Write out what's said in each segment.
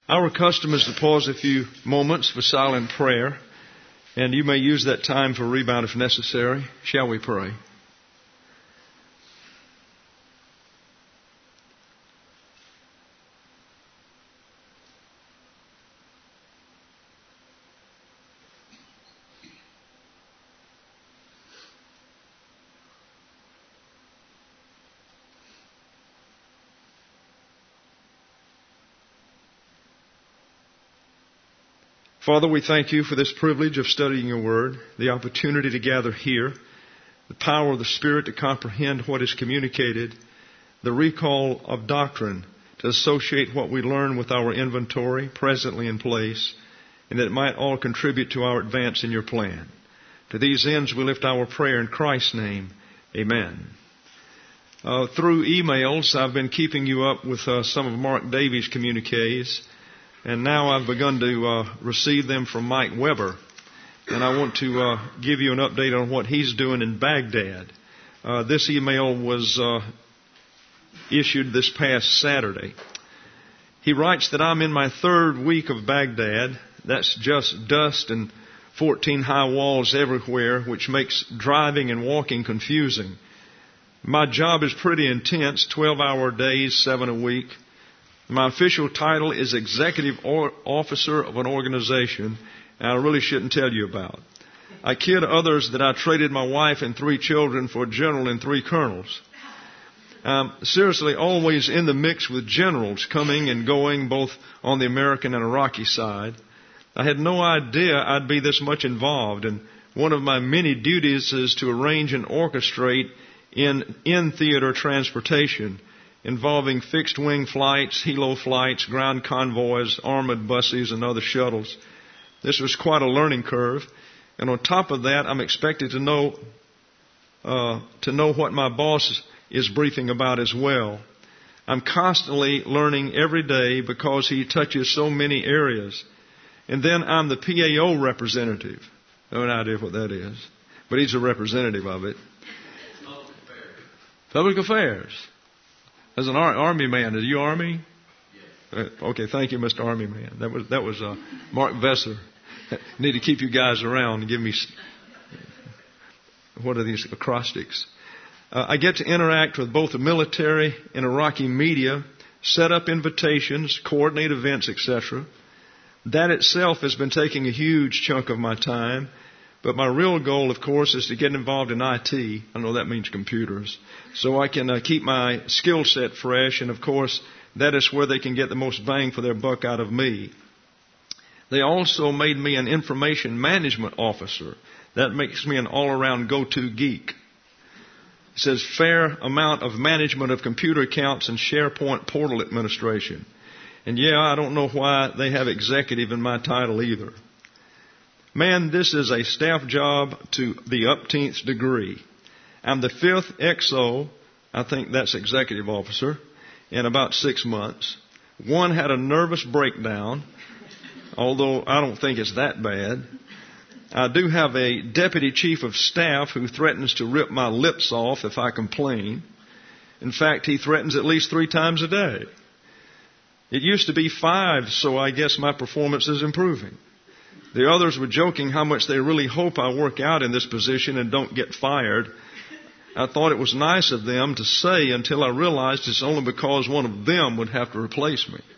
Our custom is to pause a few moments for silent prayer, and you may use that time for rebound if necessary. Shall we pray? Father, we thank you for this privilege of studying your word, the opportunity to gather here, the power of the Spirit to comprehend what is communicated, the recall of doctrine to associate what we learn with our inventory presently in place, and that it might all contribute to our advance in your plan. To these ends we lift our prayer in Christ's name. Amen. Through emails, I've been keeping you up with some of Mark Davies' communiques. And now I've begun to receive them from Mike Weber. And I want to give you an update on what he's doing in Baghdad. This email was issued this past Saturday. He writes that I'm in my third week of Baghdad. That's just dust and 14 high walls everywhere, which makes driving and walking confusing. My job is pretty intense, 12-hour days, 7 a week. My official title is Executive Officer of an organization, and I really shouldn't tell you about. I kid others that I traded my wife and 3 children for a general and 3 colonels. Seriously, always in the mix with generals coming and going both on the American and Iraqi side. I had no idea I'd be this much involved, and one of my many duties is to arrange and orchestrate in-theater transportation, involving fixed-wing flights, helo flights, ground convoys, armored buses, and other shuttles. This was quite a learning curve. And on top of that, I'm expected to know what my boss is briefing about as well. I'm constantly learning every day because he touches so many areas. And then I'm the PAO representative. No idea what that is, but he's a representative of it. Public Affairs. As an Army man, are you Army? Yes. Okay, thank you, Mr. Army man. That was Mark Vesser. Need to keep you guys around and give me, what are these acrostics? I get to interact with both the military and Iraqi media, set up invitations, coordinate events, etc. That itself has been taking a huge chunk of my time. But my real goal, of course, is to get involved in IT. I know that means computers. So I can keep my skill set fresh. And, of course, that is where they can get the most bang for their buck out of me. They also made me an information management officer. That makes me an all-around go-to geek. It says fair amount of management of computer accounts and SharePoint portal administration. And, yeah, I don't know why they have executive in my title either. Man, this is a staff job to the upteenth degree. I'm the 5th XO, I think that's executive officer, in about 6 months. One had a nervous breakdown, although I don't think it's that bad. I do have a deputy chief of staff who threatens to rip my lips off if I complain. In fact, he threatens at least 3 times a day. It used to be 5, so I guess my performance is improving. The others were joking how much they really hope I work out in this position and don't get fired. I thought it was nice of them to say until I realized it's only because one of them would have to replace me.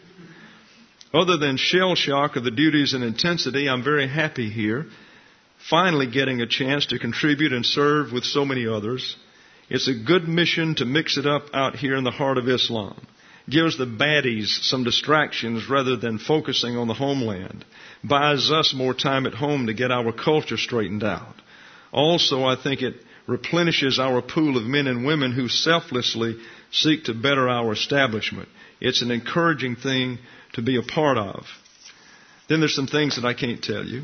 Other than shell shock of the duties and intensity, I'm very happy here, finally getting a chance to contribute and serve with so many others. It's a good mission to mix it up out here in the heart of Islam. Gives the baddies some distractions rather than focusing on the homeland. Buys us more time at home to get our culture straightened out. Also, I think it replenishes our pool of men and women who selflessly seek to better our establishment. It's an encouraging thing to be a part of. Then there's some things that I can't tell you.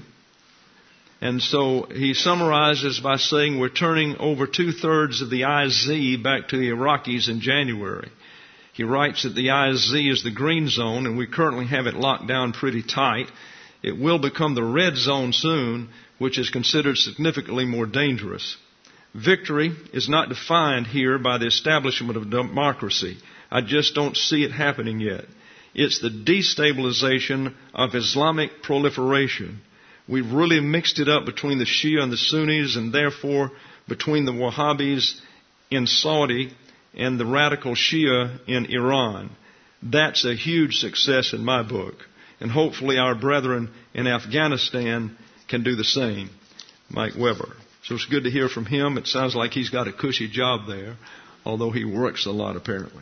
And so he summarizes by saying we're turning over 2/3 of the IZ back to the Iraqis in January. He writes that the IZ is the green zone, and we currently have it locked down pretty tight. It will become the red zone soon, which is considered significantly more dangerous. Victory is not defined here by the establishment of democracy. I just don't see it happening yet. It's the destabilization of Islamic proliferation. We've really mixed it up between the Shia and the Sunnis, and therefore between the Wahhabis in Saudi and the radical Shia in Iran. That's a huge success in my book. And hopefully our brethren in Afghanistan can do the same. Mike Weber. So it's good to hear from him. It sounds like he's got a cushy job there, although he works a lot apparently.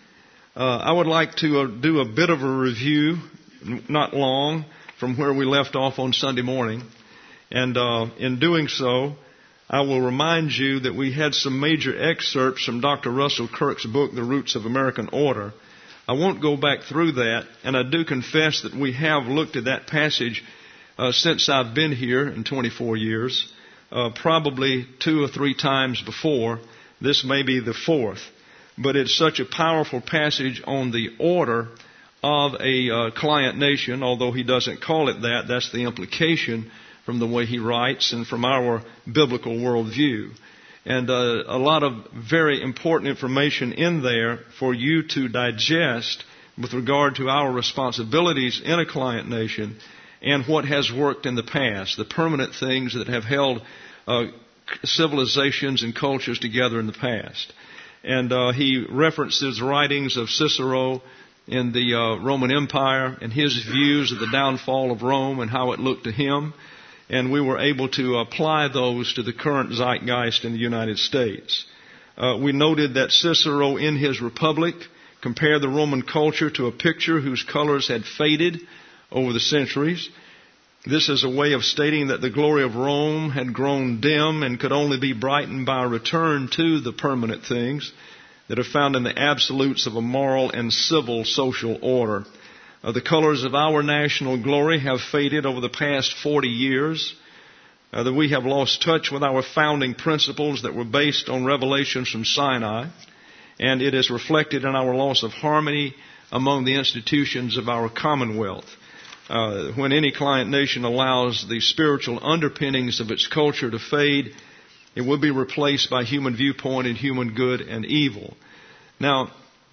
I would like to do a bit of a review, not long, from where we left off on Sunday morning. And in doing so, I will remind you that we had some major excerpts from Dr. Russell Kirk's book, The Roots of American Order. I won't go back through that, and I do confess that we have looked at that passage since I've been here in 24 years, probably 2 or 3 times before. This may be the 4th. But it's such a powerful passage on the order of a client nation, although he doesn't call it that. That's the implication from the way he writes and from our biblical worldview. And a lot of very important information in there for you to digest with regard to our responsibilities in a client nation and what has worked in the past, the permanent things that have held civilizations and cultures together in the past. And he references writings of Cicero in the Roman Empire and his views of the downfall of Rome and how it looked to him. And we were able to apply those to the current zeitgeist in the United States. We noted that Cicero in his Republic compared the Roman culture to a picture whose colors had faded over the centuries. This is a way of stating that the glory of Rome had grown dim and could only be brightened by a return to the permanent things that are found in the absolutes of a moral and civil social order. The colors of our national glory have faded over the past 40 years, that we have lost touch with our founding principles that were based on revelations from Sinai, and it is reflected in our loss of harmony among the institutions of our commonwealth. When any client nation allows the spiritual underpinnings of its culture to fade, it will be replaced by human viewpoint and human good and evil. Now,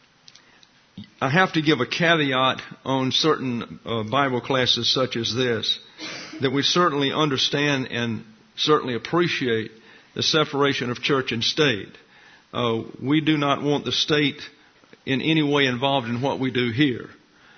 I have to give a caveat on certain Bible classes such as this, that we certainly understand and certainly appreciate the separation of church and state. We do not want the state in any way involved in what we do here.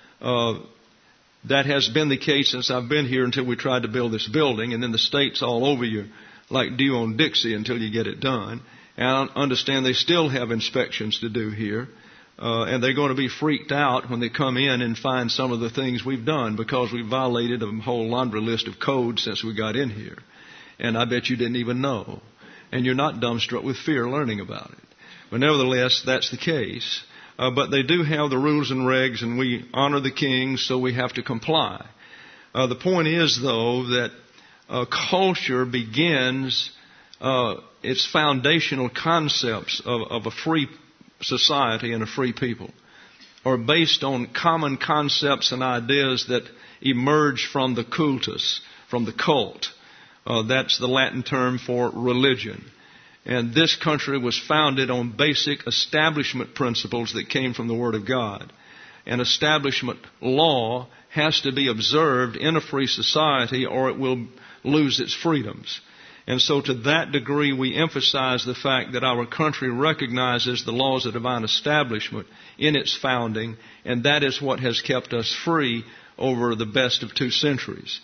That has been the case since I've been here until we tried to build this building, and then the state's all over you like dew on Dixie until you get it done. And I understand they still have inspections to do here, and they're going to be freaked out when they come in and find some of the things we've done because we've violated a whole laundry list of codes since we got in here. And I bet you didn't even know. And you're not dumbstruck with fear learning about it. But nevertheless, that's the case. But they do have the rules and regs, and we honor the king, so we have to comply. The point is, though, that culture begins, its foundational concepts of a free society and a free people are based on common concepts and ideas that emerge from the cultus, from the cult. That's the Latin term for religion. And this country was founded on basic establishment principles that came from the Word of God. And establishment law has to be observed in a free society or it will lose its freedoms. And so to that degree we emphasize the fact that our country recognizes the laws of divine establishment in its founding, and that is what has kept us free over the best of 2 centuries.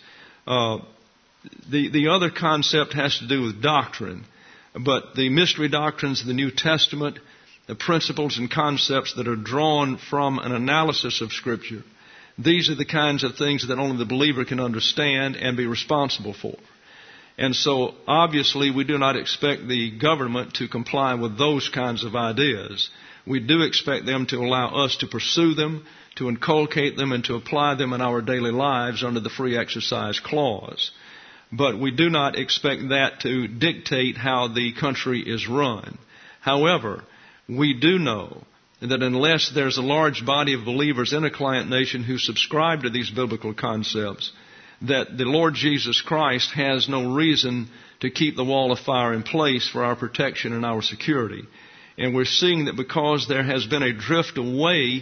The other concept has to do with doctrine. But the mystery doctrines of the New Testament, the principles and concepts that are drawn from an analysis of Scripture, these are the kinds of things that only the believer can understand and be responsible for. And so, obviously, we do not expect the government to comply with those kinds of ideas. We do expect them to allow us to pursue them, to inculcate them, and to apply them in our daily lives under the Free Exercise Clause. But we do not expect that to dictate how the country is run. However, we do know that unless there's a large body of believers in a client nation who subscribe to these biblical concepts, that the Lord Jesus Christ has no reason to keep the wall of fire in place for our protection and our security. And we're seeing that because there has been a drift away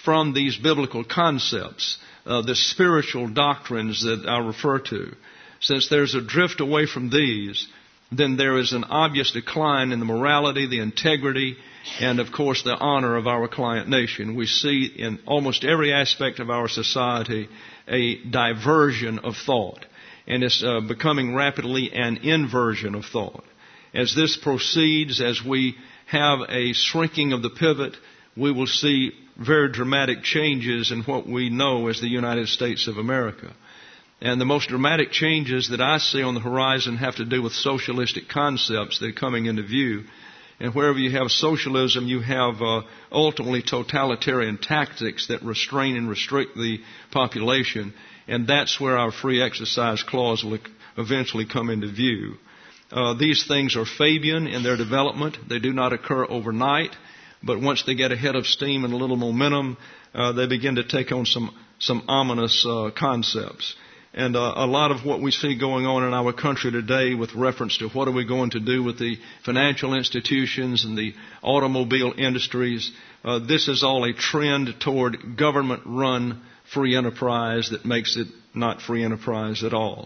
from these biblical concepts, the spiritual doctrines that I refer to. Since there's a drift away from these, then there is an obvious decline in the morality, the integrity, and of course the honor of our client nation. We see in almost every aspect of our society a diversion of thought, and it's becoming rapidly an inversion of thought. As this proceeds, as we have a shrinking of the pivot, we will see very dramatic changes in what we know as the United States of America. And the most dramatic changes that I see on the horizon have to do with socialistic concepts that are coming into view. And wherever you have socialism, you have ultimately totalitarian tactics that restrain and restrict the population. And that's where our free exercise clause will eventually come into view. These things are Fabian in their development. They do not occur overnight. But once they get ahead of steam and a little momentum, they begin to take on some ominous concepts. And a lot of what we see going on in our country today with reference to what are we going to do with the financial institutions and the automobile industries, this is all a trend toward government-run free enterprise that makes it not free enterprise at all.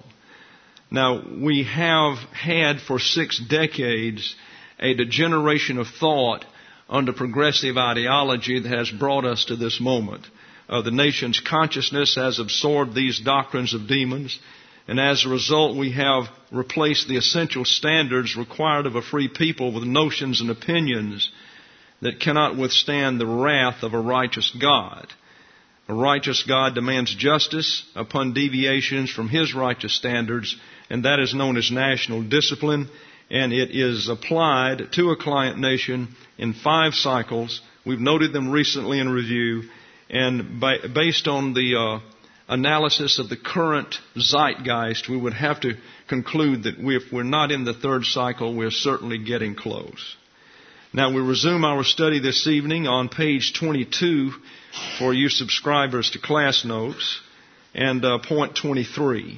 Now, we have had for 6 decades a degeneration of thought under progressive ideology that has brought us to this moment. The nation's consciousness has absorbed these doctrines of demons, and as a result we have replaced the essential standards required of a free people with notions and opinions that cannot withstand the wrath of a righteous God. A righteous God demands justice upon deviations from His righteous standards, and that is known as national discipline, and it is applied to a client nation in 5 cycles. We've noted them recently in review. And based on the analysis of the current zeitgeist, we would have to conclude that if we're not in the 3rd cycle, we're certainly getting close. Now, we resume our study this evening on page 22 for you subscribers to class notes, and point 23.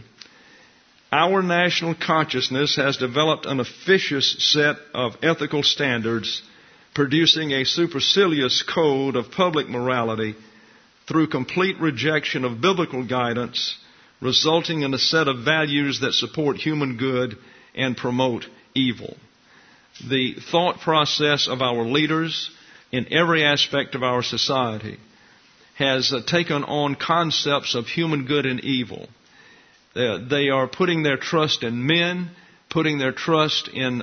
Our national consciousness has developed an officious set of ethical standards, producing a supercilious code of public morality through complete rejection of biblical guidance, resulting in a set of values that support human good and promote evil. The thought process of our leaders in every aspect of our society has taken on concepts of human good and evil. They are putting their trust in men, putting their trust in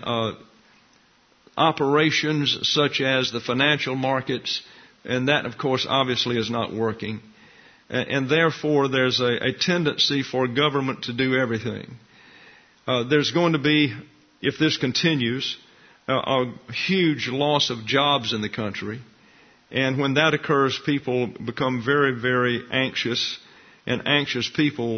operations such as the financial markets, and that, of course, obviously is not working. And therefore, there's a tendency for government to do everything. There's going to be, if this continues, a huge loss of jobs in the country. And when that occurs, people become very, very anxious. And anxious people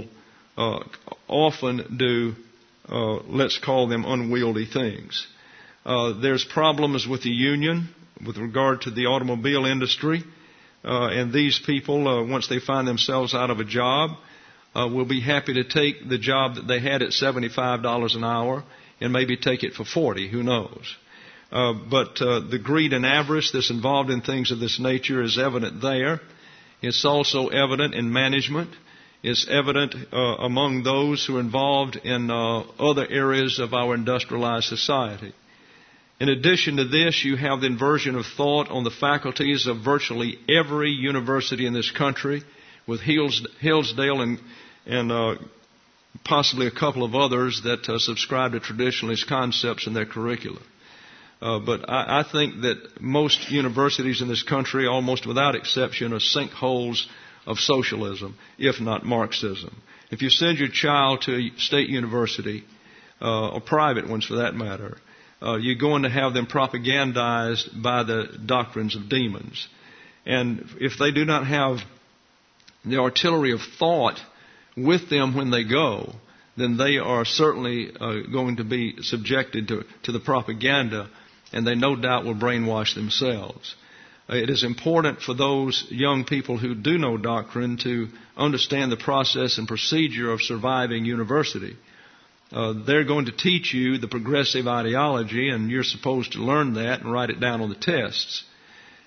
often do, let's call them unwieldy things. There's problems with the union with regard to the automobile industry. And these people, once they find themselves out of a job, will be happy to take the job that they had at $75 an hour and maybe take it for $40, who knows. But the greed and avarice that's involved in things of this nature is evident there. It's also evident in management. It's evident among those who are involved in other areas of our industrialized society. In addition to this, you have the inversion of thought on the faculties of virtually every university in this country, with Hillsdale and possibly a couple of others that subscribe to traditionalist concepts in their curricula. But I think that most universities in this country, almost without exception, are sinkholes of socialism, if not Marxism. If you send your child to a state university, or private ones for that matter, you're going to have them propagandized by the doctrines of demons. And if they do not have the artillery of thought with them when they go, then they are certainly going to be subjected to the propaganda, and they no doubt will brainwash themselves. It is important for those young people who do know doctrine to understand the process and procedure of surviving university. They're going to teach you the progressive ideology, and you're supposed to learn that and write it down on the tests.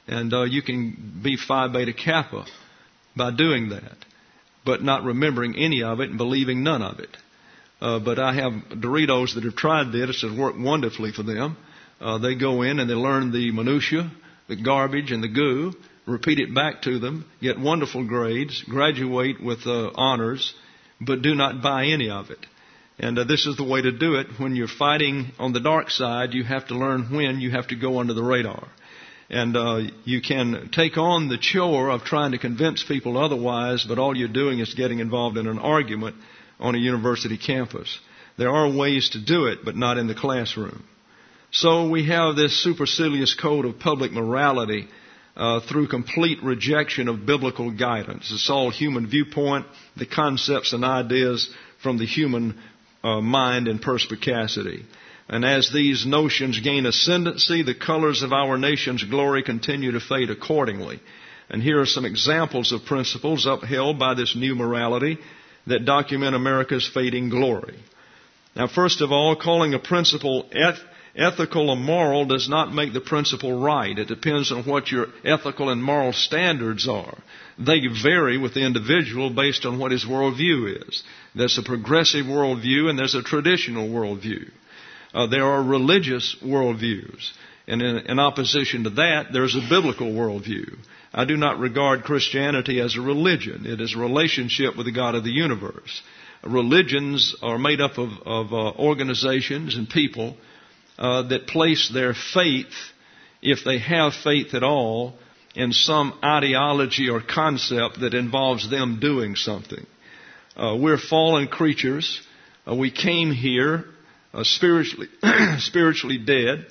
And you can be Phi Beta Kappa by doing that, but not remembering any of it and believing none of it. But I have Doritos that have tried this. It's worked wonderfully for them. They go in and they learn the minutia, the garbage and the goo, repeat it back to them, get wonderful grades, graduate with honors, but do not buy any of it. And this is the way to do it. When you're fighting on the dark side, you have to learn when you have to go under the radar. And you can take on the chore of trying to convince people otherwise, but all you're doing is getting involved in an argument on a university campus. There are ways to do it, but not in the classroom. So we have this supercilious code of public morality through complete rejection of biblical guidance. It's all human viewpoint, the concepts and ideas from the human mind and perspicacity. And as these notions gain ascendancy, the colors of our nation's glory continue to fade accordingly. And here are some examples of principles upheld by this new morality that document America's fading glory. Now, first of all, calling a principle ethical or moral does not make the principle right. It depends on what your ethical and moral standards are. They vary with the individual based on what his worldview is. There's a progressive worldview and there's a traditional worldview. There are religious worldviews. And in opposition to that, there's a biblical worldview. I do not regard Christianity as a religion. It is a relationship with the God of the universe. Religions are made up of organizations and people that place their faith, if they have faith at all, in some ideology or concept that involves them doing something. We're fallen creatures. We came here spiritually dead.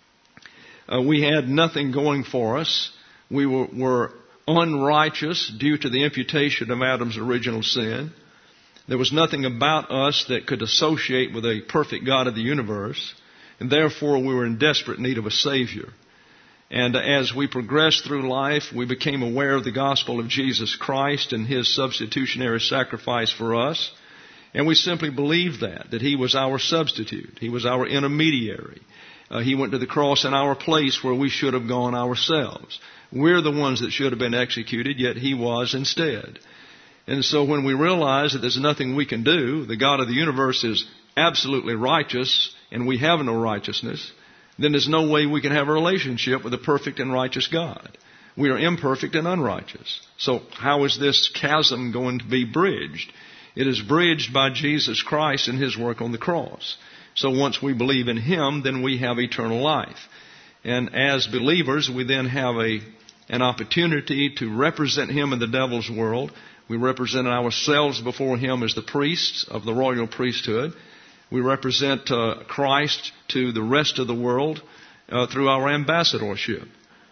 We had nothing going for us. We were unrighteous due to the imputation of Adam's original sin. There was nothing about us that could associate with a perfect God of the universe, and therefore we were in desperate need of a Savior. And as we progressed through life, we became aware of the gospel of Jesus Christ and His substitutionary sacrifice for us. And we simply believed that He was our substitute. He was our intermediary. He went to the cross in our place where we should have gone ourselves. We're the ones that should have been executed, yet He was instead. And so when we realize that there's nothing we can do, the God of the universe is absolutely righteous, and we have no righteousness, then there's no way we can have a relationship with a perfect and righteous God. We are imperfect and unrighteous. So how is this chasm going to be bridged? It is bridged by Jesus Christ and His work on the cross. So once we believe in Him, then we have eternal life. And as believers, we then have an opportunity to represent Him in the devil's world. We represent ourselves before Him as the priests of the royal priesthood. We represent Christ to the rest of the world through our ambassadorship.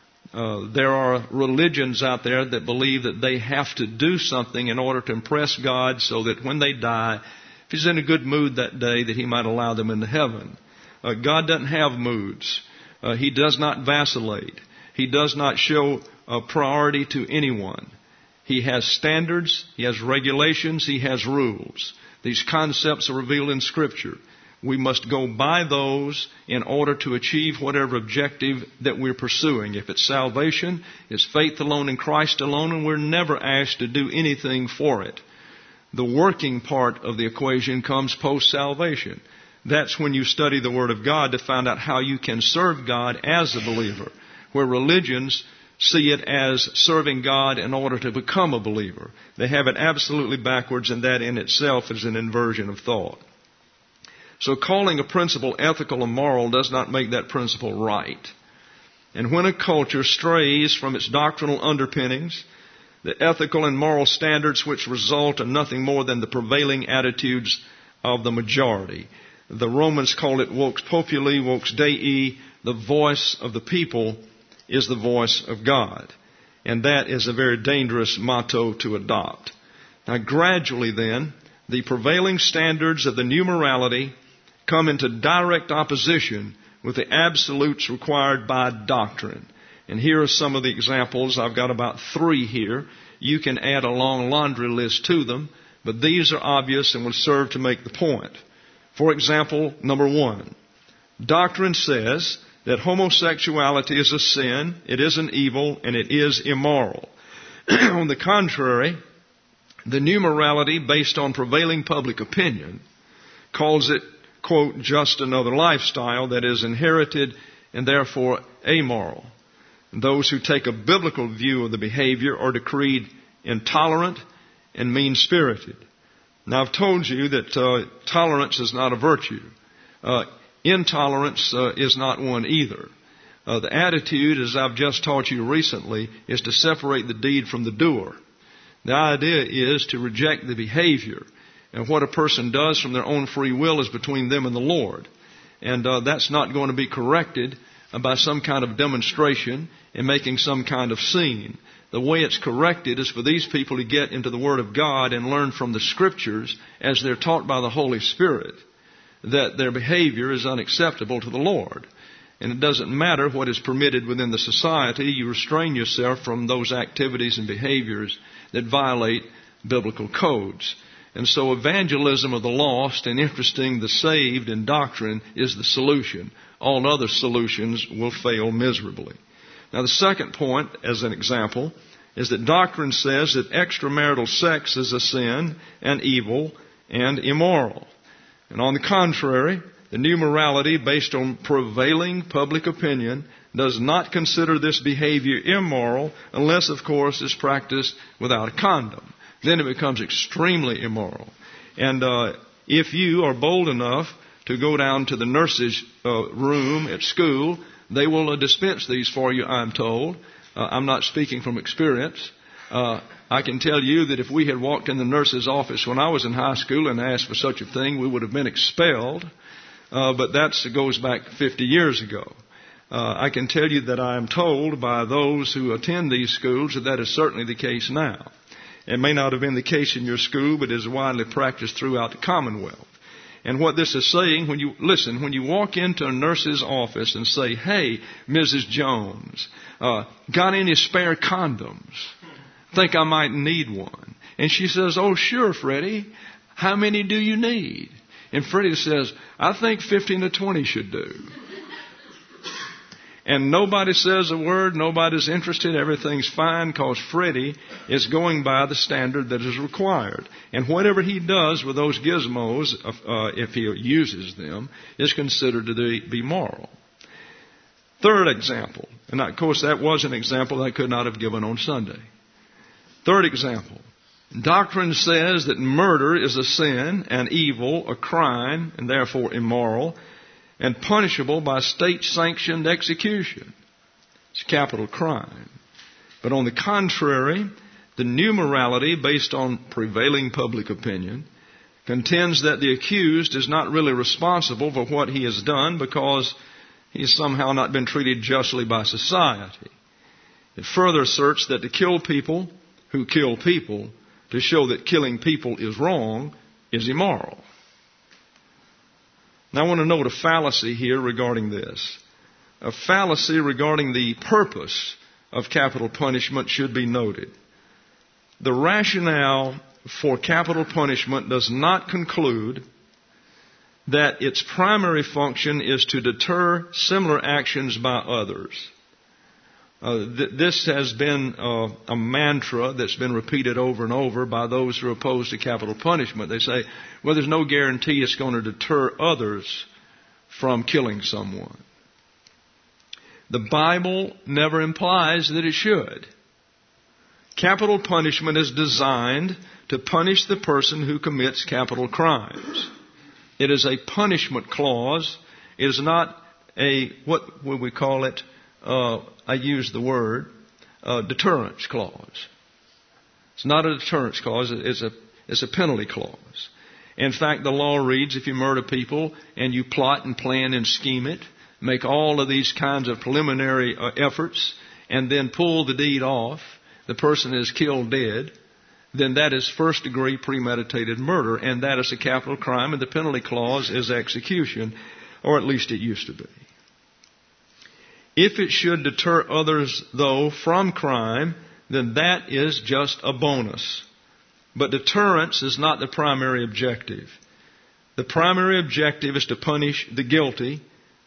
There are religions out there that believe that they have to do something in order to impress God so that when they die, if He's in a good mood that day, that He might allow them into heaven. God doesn't have moods. He does not vacillate. He does not show priority to anyone. He has standards, He has regulations, He has rules. These concepts are revealed in Scripture. We must go by those in order to achieve whatever objective that we're pursuing. If it's salvation, it's faith alone in Christ alone, and we're never asked to do anything for it. The working part of the equation comes post-salvation. That's when you study the Word of God to find out how you can serve God as a believer, where religions see it as serving God in order to become a believer. They have it absolutely backwards, and that in itself is an inversion of thought. So calling a principle ethical or moral does not make that principle right. And when a culture strays from its doctrinal underpinnings, the ethical and moral standards which result are nothing more than the prevailing attitudes of the majority. The Romans call it vox populi, vox Dei. The voice of the people is the voice of God. And that is a very dangerous motto to adopt. Now gradually then, the prevailing standards of the new morality come into direct opposition with the absolutes required by doctrine. And here are some of the examples. I've got about 3 here. You can add a long laundry list to them, but these are obvious and will serve to make the point. For example, number 1, doctrine says that homosexuality is a sin, it is an evil, and it is immoral. On the contrary, the new morality based on prevailing public opinion calls it, quote, just another lifestyle that is inherited and therefore amoral. And those who take a biblical view of the behavior are decreed intolerant and mean-spirited. Now, I've told you that tolerance is not a virtue. Intolerance is not one either. The attitude, as I've just taught you recently, is to separate the deed from the doer. The idea is to reject the behavior. And what a person does from their own free will is between them and the Lord. And that's not going to be corrected by some kind of demonstration and making some kind of scene. The way it's corrected is for these people to get into the Word of God and learn from the Scriptures as they're taught by the Holy Spirit that their behavior is unacceptable to the Lord. And it doesn't matter what is permitted within the society. You restrain yourself from those activities and behaviors that violate biblical codes. And so evangelism of the lost and interesting the saved in doctrine is the solution. All other solutions will fail miserably. Now, the second point, as an example, is that doctrine says that extramarital sex is a sin and evil and immoral. And on the contrary, the new morality based on prevailing public opinion does not consider this behavior immoral unless, of course, it's practiced without a condom. Then it becomes extremely immoral. And if you are bold enough to go down to the nurse's room at school, they will dispense these for you, I'm told. I'm not speaking from experience. I can tell you that if we had walked in the nurse's office when I was in high school and asked for such a thing, we would have been expelled. But that goes back 50 years ago. I can tell you that I am told by those who attend these schools that that is certainly the case now. It may not have been the case in your school, but it is widely practiced throughout the Commonwealth. And what this is saying, when you walk into a nurse's office and say, hey, Mrs. Jones, got any spare condoms? Think I might need one. And she says, oh, sure, Freddie. How many do you need? And Freddie says, I think 15 to 20 should do. And nobody says a word, nobody's interested, everything's fine because Freddie is going by the standard that is required. And whatever he does with those gizmos, if he uses them, is considered to be moral. Third example, and of course that was an example I could not have given on Sunday. Third example, doctrine says that murder is a sin, an evil, a crime, and therefore immoral, and punishable by state-sanctioned execution. It's a capital crime. But on the contrary, the new morality based on prevailing public opinion contends that the accused is not really responsible for what he has done because he's somehow not been treated justly by society. It further asserts that to kill people who kill people to show that killing people is wrong is immoral. Now, I want to note a fallacy here regarding this. A fallacy regarding the purpose of capital punishment should be noted. The rationale for capital punishment does not conclude that its primary function is to deter similar actions by others. This has been a mantra that's been repeated over and over by those who are opposed to capital punishment. They say, well, there's no guarantee it's going to deter others from killing someone. The Bible never implies that it should. Capital punishment is designed to punish the person who commits capital crimes. It is a punishment clause. It is not what would we call it? I use the word deterrence clause. It's not a deterrence clause. It's a penalty clause. In fact, the law reads if you murder people and you plot and plan and scheme it, make all of these kinds of preliminary efforts, and then pull the deed off, the person is killed dead, then that is first-degree premeditated murder, and that is a capital crime, and the penalty clause is execution, or at least it used to be. If it should deter others, though, from crime, then that is just a bonus. But deterrence is not the primary objective. The primary objective is to punish the guilty,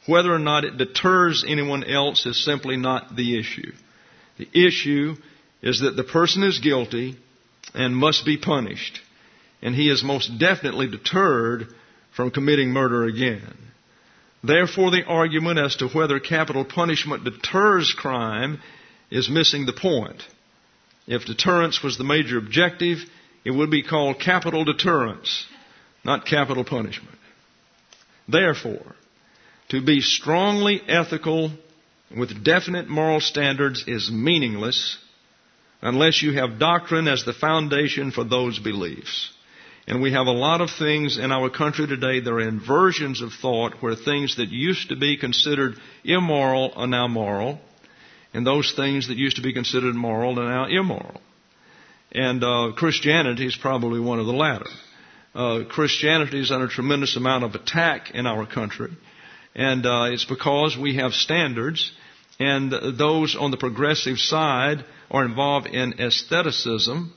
Whether or not it deters anyone else is simply not the issue. The issue is that the person is guilty and must be punished. And he is most definitely deterred from committing murder again. Therefore, the argument as to whether capital punishment deters crime is missing the point. If deterrence was the major objective, it would be called capital deterrence, not capital punishment. Therefore, to be strongly ethical with definite moral standards is meaningless unless you have doctrine as the foundation for those beliefs. And we have a lot of things in our country today that are inversions of thought where things that used to be considered immoral are now moral, and those things that used to be considered moral are now immoral. And Christianity is probably one of the latter. Christianity is under a tremendous amount of attack in our country, and it's because we have standards, and those on the progressive side are involved in aestheticism,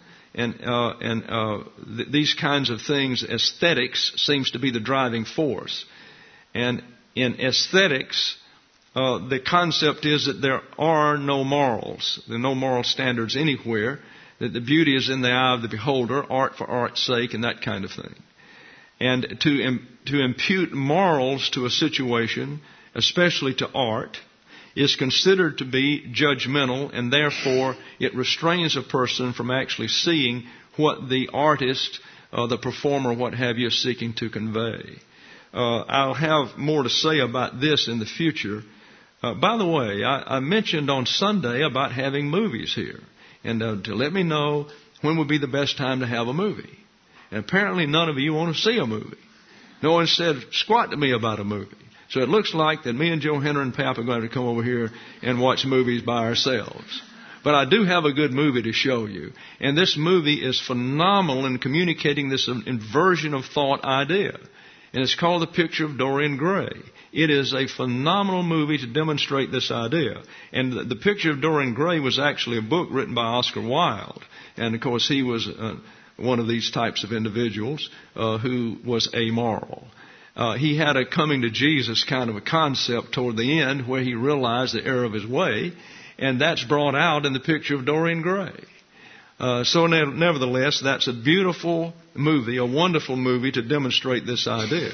and these kinds of things. Aesthetics seems to be the driving force. And in aesthetics, the concept is that there are no morals. There are no moral standards anywhere. That the beauty is in the eye of the beholder, art for art's sake, and that kind of thing. And to impute morals to a situation, especially to art, is considered to be judgmental, and therefore it restrains a person from actually seeing what the artist, the performer, what have you, is seeking to convey. I'll have more to say about this in the future. By the way, I mentioned on Sunday about having movies here, and to let me know when would be the best time to have a movie. And apparently none of you want to see a movie. No one said squat to me about a movie. So it looks like that me and Joe Henry and Pap are going to come over here and watch movies by ourselves. But I do have a good movie to show you. And this movie is phenomenal in communicating this inversion of thought idea. And it's called The Picture of Dorian Gray. It is a phenomenal movie to demonstrate this idea. And The Picture of Dorian Gray was actually a book written by Oscar Wilde. And of course he was one of these types of individuals who was amoral. He had a coming to Jesus kind of a concept toward the end where he realized the error of his way, and that's brought out in The Picture of Dorian Gray. So nevertheless, that's a beautiful movie, a wonderful movie to demonstrate this idea.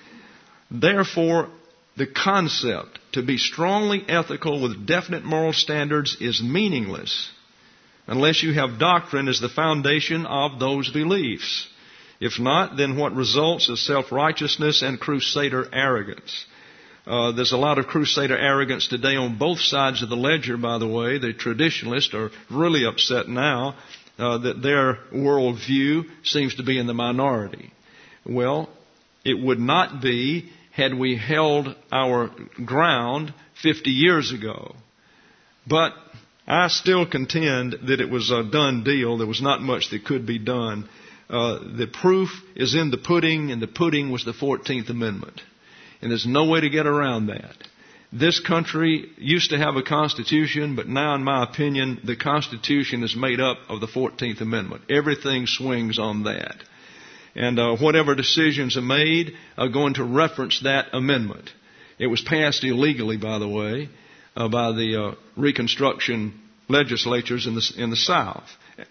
Therefore, the concept to be strongly ethical with definite moral standards is meaningless unless you have doctrine as the foundation of those beliefs. If not, then what results is self-righteousness and crusader arrogance. There's a lot of crusader arrogance today on both sides of the ledger, by the way. The traditionalists are really upset now that their worldview seems to be in the minority. Well, it would not be had we held our ground 50 years ago. But I still contend that it was a done deal. There was not much that could be done. The proof is in the pudding, and the pudding was the 14th Amendment. And there's no way to get around that. This country used to have a Constitution, but now, in my opinion, the Constitution is made up of the 14th Amendment. Everything swings on that. And whatever decisions are made are going to reference that amendment. It was passed illegally, by the way, by the Reconstruction legislatures in the South,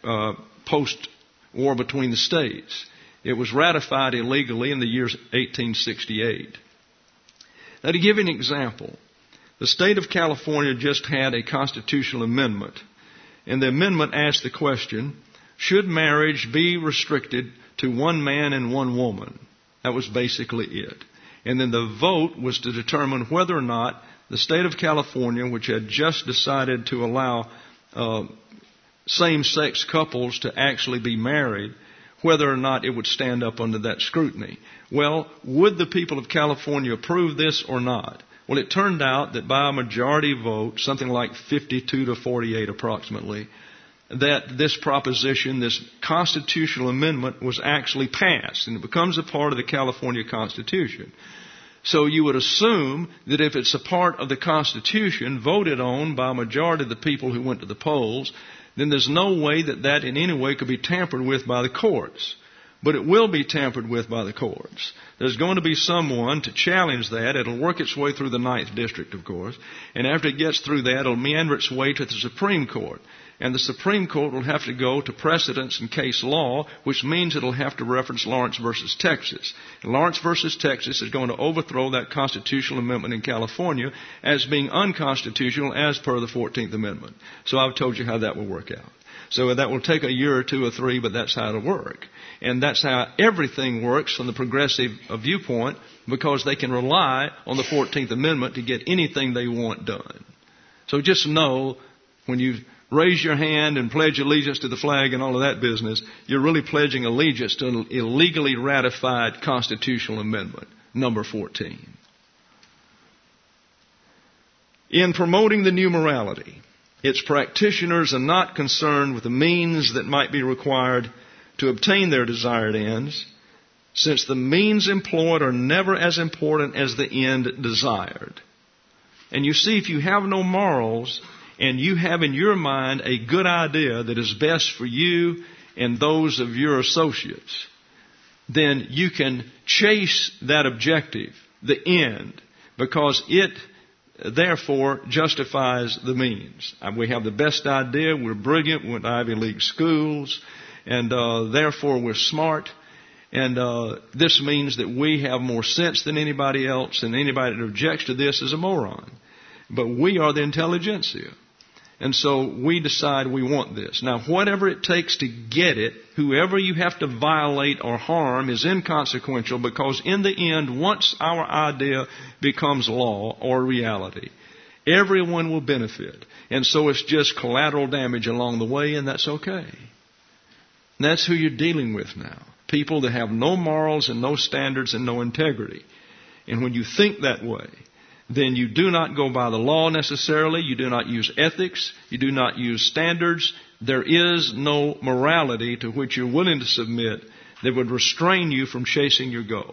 post-war between the states. It was ratified illegally in the year 1868. Now, to give you an example, the state of California just had a constitutional amendment, and the amendment asked the question, should marriage be restricted to one man and one woman? That was basically it. And then the vote was to determine whether or not the state of California, which had just decided to allow same-sex couples to actually be married, whether or not it would stand up under that scrutiny. Well, would the people of California approve this or not? Well, it turned out that by a majority vote, something like 52 to 48 approximately, that this proposition, this constitutional amendment, was actually passed, and it becomes a part of the California Constitution. So you would assume that if it's a part of the Constitution voted on by a majority of the people who went to the polls, then there's no way that in any way could be tampered with by the courts. but it will be tampered with by the courts. There's going to be someone to challenge that. It'll work its way through the 9th District, of course. And after it gets through that, it'll meander its way to the Supreme Court. And the Supreme Court will have to go to precedents and case law, which means it'll have to reference Lawrence versus Texas. And Lawrence versus Texas is going to overthrow that constitutional amendment in California as being unconstitutional as per the 14th Amendment. So I've told you how that will work out. So that will take a year or 2 or 3, but that's how it'll work. And that's how everything works from the progressive viewpoint, because they can rely on the 14th Amendment to get anything they want done. So just know, when you raise your hand and pledge allegiance to the flag and all of that business, you're really pledging allegiance to an illegally ratified constitutional amendment, number 14. In promoting the new morality, its practitioners are not concerned with the means that might be required to obtain their desired ends, since the means employed are never as important as the end desired. And you see, if you have no morals, and you have in your mind a good idea that is best for you and those of your associates, then you can chase that objective, the end, because it therefore justifies the means. We have the best idea, we're brilliant, we went to Ivy League schools, and therefore we're smart. And this means that we have more sense than anybody else, and anybody that objects to this is a moron. But we are the intelligentsia. And so we decide we want this. Now, whatever it takes to get it, whoever you have to violate or harm is inconsequential, because in the end, once our idea becomes law or reality, everyone will benefit. And so it's just collateral damage along the way, and that's okay. And that's who you're dealing with now. People that have no morals and no standards and no integrity. And when you think that way, then you do not go by the law necessarily. You do not use ethics. You do not use standards. There is no morality to which you're willing to submit that would restrain you from chasing your goal.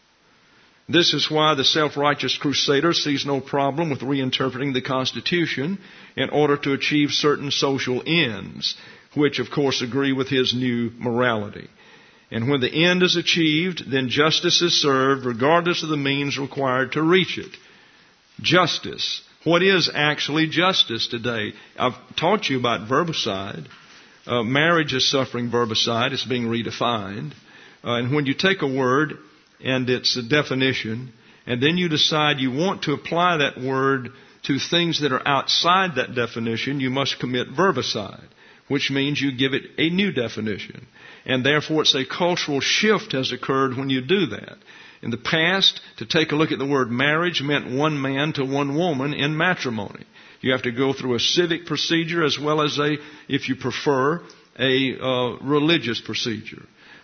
This is why the self-righteous crusader sees no problem with reinterpreting the Constitution in order to achieve certain social ends, which of course agree with his new morality. And when the end is achieved, then justice is served regardless of the means required to reach it. Justice. What is actually justice today? I've taught you about verbicide. Marriage is suffering verbicide. It's being redefined. And when you take a word and its a definition, and then you decide you want to apply that word to things that are outside that definition, you must commit verbicide, which means you give it a new definition. And therefore it's a cultural shift has occurred when you do that. In the past, to take a look at the word marriage meant one man to one woman in matrimony. You have to go through a civic procedure as well as if you prefer, a religious procedure.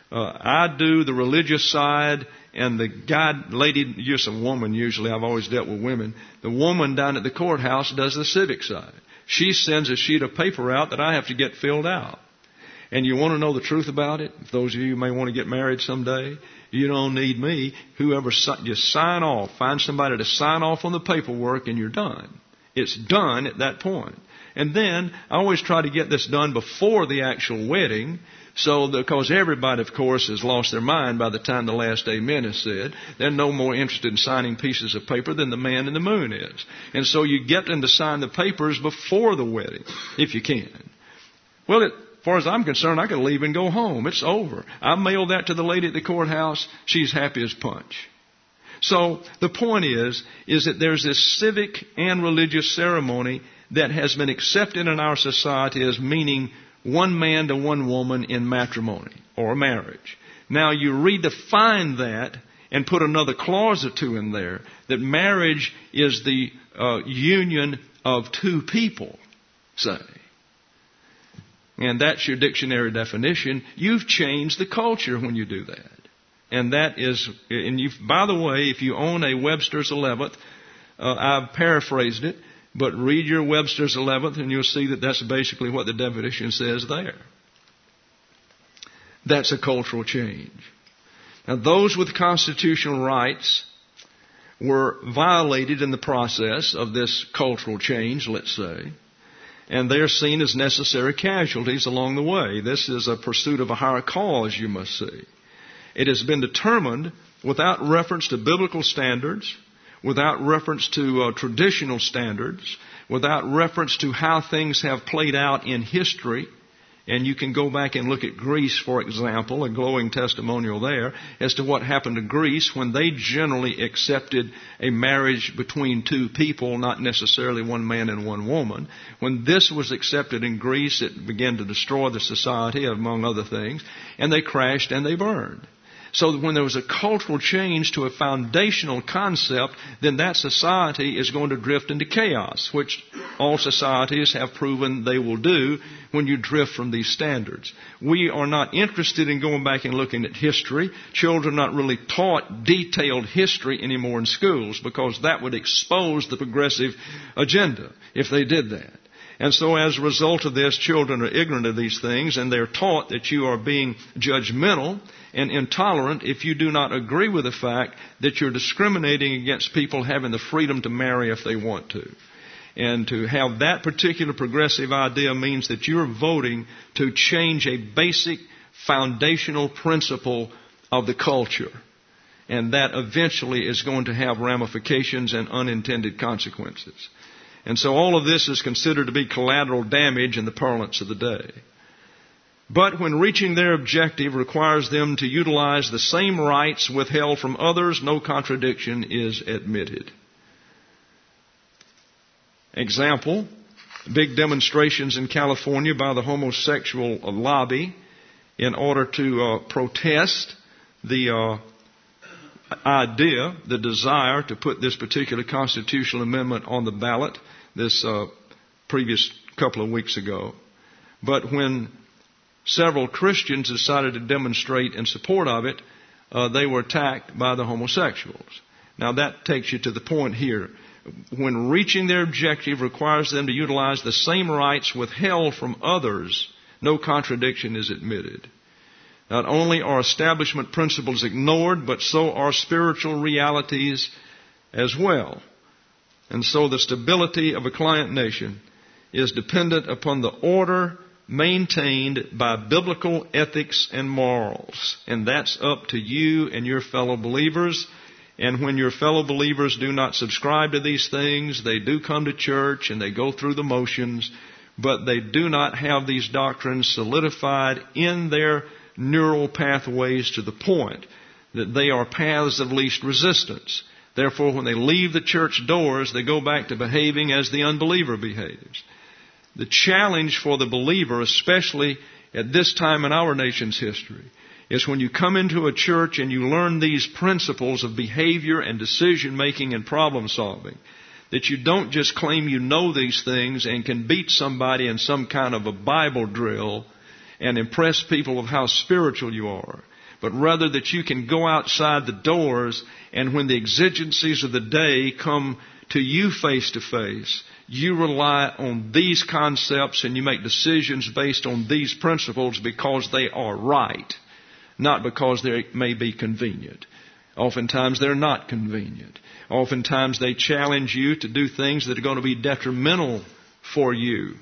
I do the religious side, and the lady, just a woman usually, I've always dealt with women, the woman down at the courthouse does the civic side. She sends a sheet of paper out that I have to get filled out. And you want to know the truth about it? If those of you who may want to get married someday, you don't need me. Whoever, just sign off. Find somebody to sign off on the paperwork and you're done. It's done at that point. And then I always try to get this done before the actual wedding, because everybody, of course, has lost their mind by the time the last amen is said. They're no more interested in signing pieces of paper than the man in the moon is. And so you get them to sign the papers before the wedding, if you can. Well, as far as I'm concerned, I can leave and go home. It's over. I mailed that to the lady at the courthouse. She's happy as punch. So the point is that there's this civic and religious ceremony that has been accepted in our society as meaning one man to one woman in matrimony or marriage. Now you redefine that and put another clause or two in there, that marriage is the union of two people, say. And that's your dictionary definition. You've changed the culture when you do that. And that is, by the way, if you own a Webster's 11th, I've paraphrased it, but read your Webster's 11th and you'll see that that's basically what the definition says there. That's a cultural change. Now, those with constitutional rights were violated in the process of this cultural change, let's say, and they're seen as necessary casualties along the way. This is a pursuit of a higher cause, you must see. It has been determined without reference to biblical standards, without reference to traditional standards, without reference to how things have played out in history. And you can go back and look at Greece, for example, a glowing testimonial there as to what happened to Greece when they generally accepted a marriage between two people, not necessarily one man and one woman. When this was accepted in Greece, it began to destroy the society, among other things, and they crashed and they burned. So when there was a cultural change to a foundational concept, then that society is going to drift into chaos, which all societies have proven they will do when you drift from these standards. We are not interested in going back and looking at history. Children are not really taught detailed history anymore in schools because that would expose the progressive agenda if they did that. And so as a result of this, children are ignorant of these things, and they're taught that you are being judgmental and intolerant if you do not agree with the fact that you're discriminating against people having the freedom to marry if they want to. And to have that particular progressive idea means that you're voting to change a basic foundational principle of the culture. And that eventually is going to have ramifications and unintended consequences. And so all of this is considered to be collateral damage in the parlance of the day. But when reaching their objective requires them to utilize the same rights withheld from others, no contradiction is admitted. Example, big demonstrations in California by the homosexual lobby in order to protest the idea, the desire to put this particular constitutional amendment on the ballot this previous couple of weeks ago. But when several Christians decided to demonstrate in support of it, they were attacked by the homosexuals. Now that takes you to the point here. When reaching their objective requires them to utilize the same rights withheld from others, no contradiction is admitted. Not only are establishment principles ignored, but so are spiritual realities as well. And so the stability of a client nation is dependent upon the order maintained by biblical ethics and morals. And that's up to you and your fellow believers. And when your fellow believers do not subscribe to these things, they do come to church and they go through the motions, but they do not have these doctrines solidified in their neural pathways to the point that they are paths of least resistance. Therefore, when they leave the church doors, they go back to behaving as the unbeliever behaves. The challenge for the believer, especially at this time in our nation's history, is when you come into a church and you learn these principles of behavior and decision making and problem solving, that you don't just claim you know these things and can beat somebody in some kind of a Bible drill and impress people with how spiritual you are, but rather that you can go outside the doors and when the exigencies of the day come to you face to face, you rely on these concepts and you make decisions based on these principles because they are right, not because they may be convenient. Oftentimes they're not convenient. Oftentimes they challenge you to do things that are going to be detrimental for you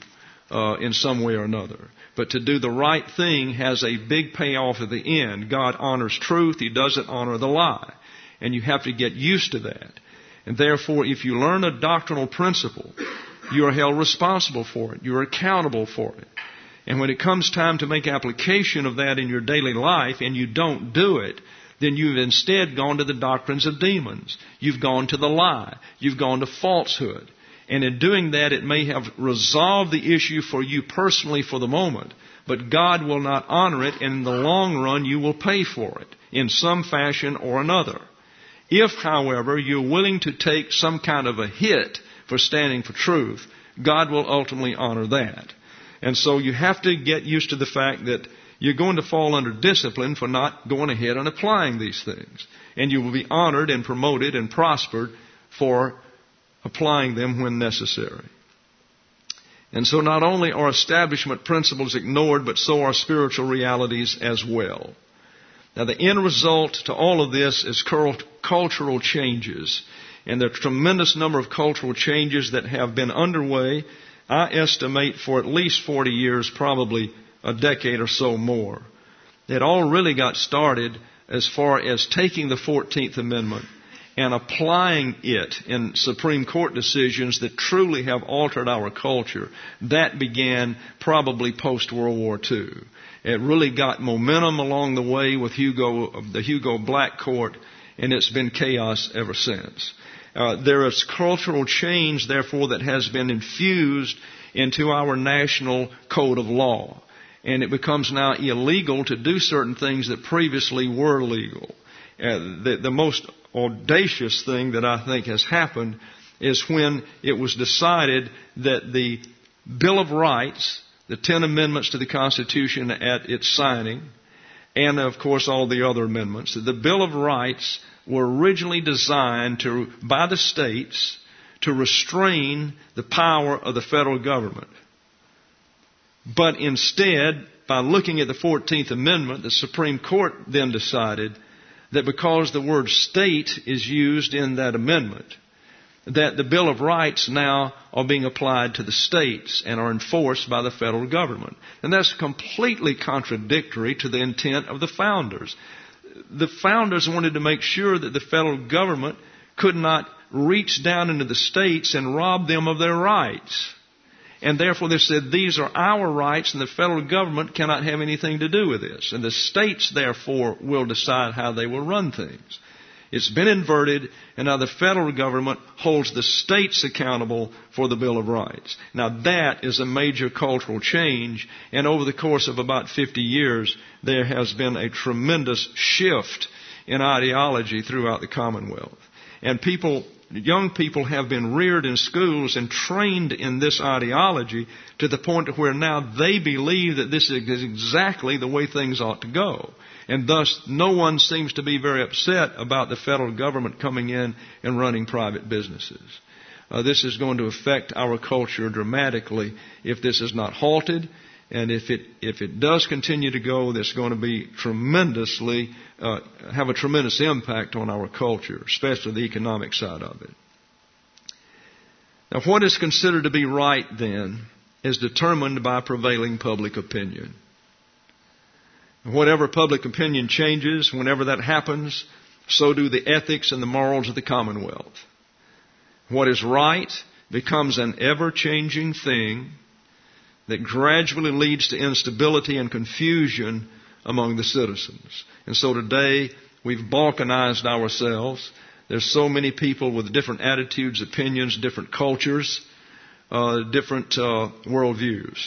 in some way or another. But to do the right thing has a big payoff at the end. God honors truth. He doesn't honor the lie. And you have to get used to that. And therefore, if you learn a doctrinal principle, you are held responsible for it. You are accountable for it. And when it comes time to make application of that in your daily life and you don't do it, then you've instead gone to the doctrines of demons. You've gone to the lie. You've gone to falsehood. And in doing that, it may have resolved the issue for you personally for the moment, but God will not honor it, and in the long run, you will pay for it in some fashion or another. If, however, you're willing to take some kind of a hit for standing for truth, God will ultimately honor that. And so you have to get used to the fact that you're going to fall under discipline for not going ahead and applying these things. And you will be honored and promoted and prospered for applying them when necessary. And so not only are establishment principles ignored, but so are spiritual realities as well. Now the end result to all of this is cultural changes. And there are a tremendous number of cultural changes that have been underway, I estimate, for at least 40 years, probably a decade or so more. It all really got started as far as taking the 14th Amendment and applying it in Supreme Court decisions that truly have altered our culture, that began probably post-World War II. It really got momentum along the way with the Hugo Black Court, and it's been chaos ever since. There is cultural change, therefore, that has been infused into our national code of law. And it becomes now illegal to do certain things that previously were legal. The most audacious thing that I think has happened is when it was decided that the Bill of Rights, the 10 amendments to the Constitution at its signing, and of course all the other amendments, the Bill of Rights were originally designed by the states to restrain the power of the federal government. But instead, by looking at the 14th Amendment, the Supreme Court then decided that because the word state is used in that amendment, that the Bill of Rights now are being applied to the states and are enforced by the federal government. And that's completely contradictory to the intent of the founders. The founders wanted to make sure that the federal government could not reach down into the states and rob them of their rights. And therefore they said, these are our rights and the federal government cannot have anything to do with this. And the states, therefore, will decide how they will run things. It's been inverted, and now the federal government holds the states accountable for the Bill of Rights. Now that is a major cultural change, and over the course of about 50 years, there has been a tremendous shift in ideology throughout the Commonwealth. And young people have been reared in schools and trained in this ideology to the point to where now they believe that this is exactly the way things ought to go. And thus, no one seems to be very upset about the federal government coming in and running private businesses. This is going to affect our culture dramatically if this is not halted. And if it does continue to go, there's going to be have a tremendous impact on our culture, especially the economic side of it. Now, what is considered to be right, then, is determined by prevailing public opinion. Whatever public opinion changes, whenever that happens, so do the ethics and the morals of the Commonwealth. What is right becomes an ever-changing thing that gradually leads to instability and confusion among the citizens. And so today, we've balkanized ourselves. There's so many people with different attitudes, opinions, different cultures, different worldviews.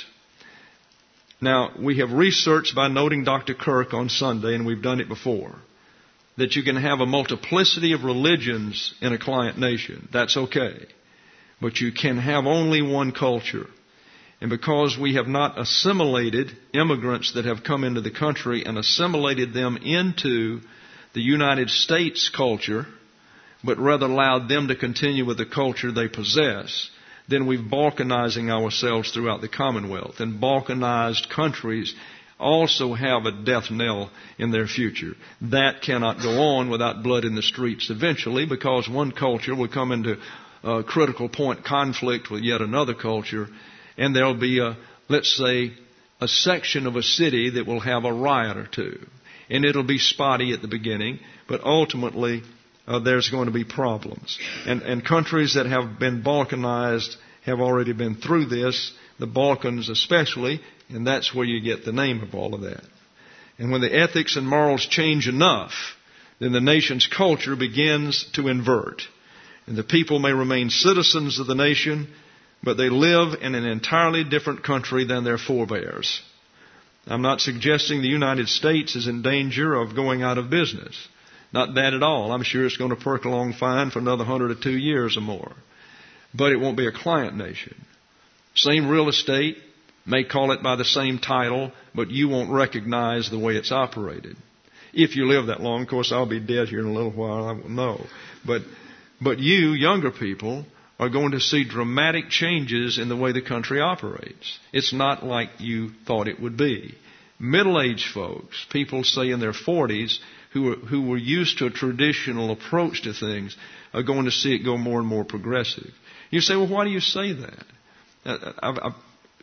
Now, we have researched by noting Dr. Kirk on Sunday, and we've done it before, that you can have a multiplicity of religions in a client nation. That's okay. But you can have only one culture. And because we have not assimilated immigrants that have come into the country and assimilated them into the United States culture, but rather allowed them to continue with the culture they possess, then we've balkanizing ourselves throughout the Commonwealth. And balkanized countries also have a death knell in their future. That cannot go on without blood in the streets eventually, because one culture will come into a critical point conflict with yet another culture, and there'll be let's say, a section of a city that will have a riot or two. And it'll be spotty at the beginning, but ultimately there's going to be problems. And countries that have been balkanized have already been through this, the Balkans especially, and that's where you get the name of all of that. And when the ethics and morals change enough, then the nation's culture begins to invert. And the people may remain citizens of the nation, but they live in an entirely different country than their forebears. I'm not suggesting the United States is in danger of going out of business. Not that at all. I'm sure it's going to perk along fine for another 100 or 2 years or more. But it won't be a client nation. Same real estate, may call it by the same title, but you won't recognize the way it's operated. If you live that long, of course, I'll be dead here in a little while, I won't know. But you, younger people, are going to see dramatic changes in the way the country operates. It's not like you thought it would be. Middle-aged folks, people say in their 40s, who were used to a traditional approach to things, are going to see it go more and more progressive. You say, well, why do you say that?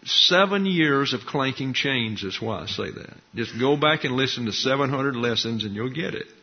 7 years of clanking chains is why I say that. Just go back and listen to 700 lessons and you'll get it.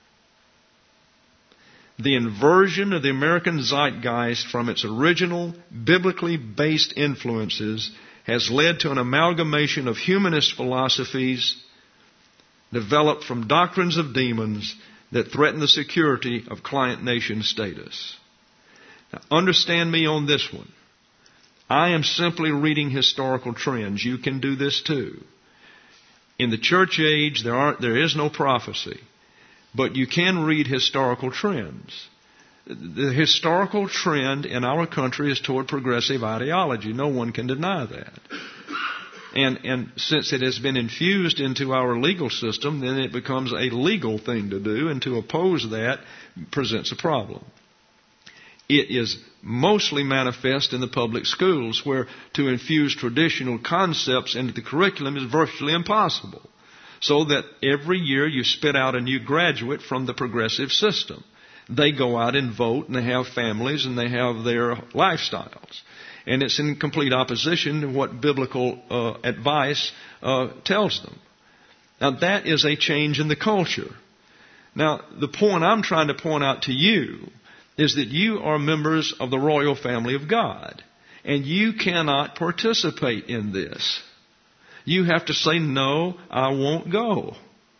The inversion of the American zeitgeist from its original biblically based influences has led to an amalgamation of humanist philosophies developed from doctrines of demons that threaten the security of client nation status. Now, understand me on this one. I am simply reading historical trends. You can do this too. In the church age, there is no prophecy, but you can read historical trends. The historical trend in our country is toward progressive ideology. No one can deny that. And since it has been infused into our legal system, then it becomes a legal thing to do, and to oppose that presents a problem. It is mostly manifest in the public schools, where to infuse traditional concepts into the curriculum is virtually impossible. So that every year you spit out a new graduate from the progressive system. They go out and vote, and they have families, and they have their lifestyles. And it's in complete opposition to what biblical advice tells them. Now, that is a change in the culture. Now, the point I'm trying to point out to you is that you are members of the royal family of God, and you cannot participate in this. You have to say, no, I won't go.